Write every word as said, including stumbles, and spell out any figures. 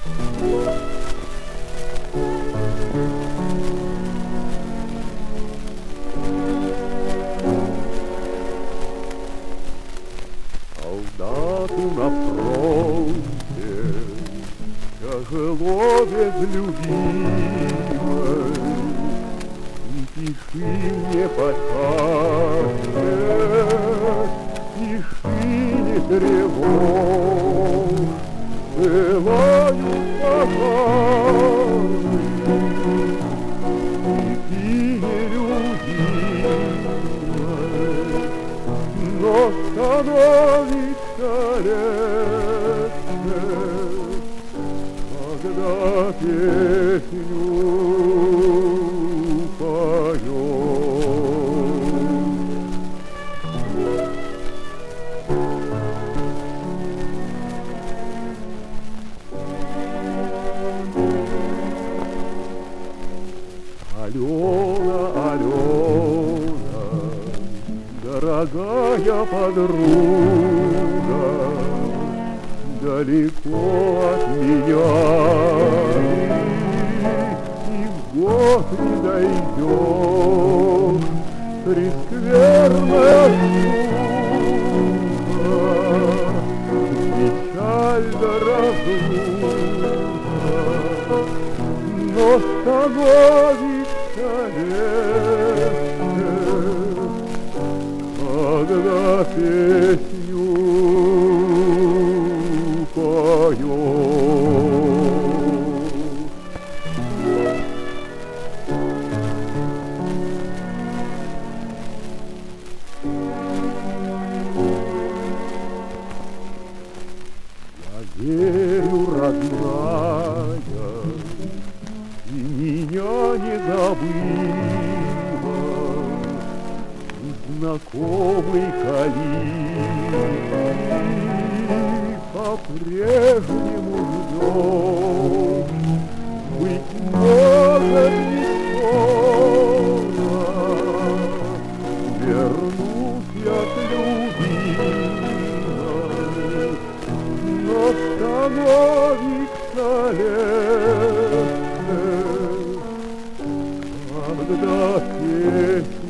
Солдату на фронте тяжело без любимой, и тиши мне потаще, тиши не тревожь, пылаю пожары, и ты нелюбимая, но становится легче, когда песню Алена, Алена, дорогая подруга, далеко от меня и в год не дойдешь, прескверная штука, печаль да разлука, но становится легче, когда песню поешь. Я верю, родная, и меня не забыла, и знакомый калибр по-прежнему ждет. Быть может, не скоро вернусь я к любимой, но становится легче, когда песню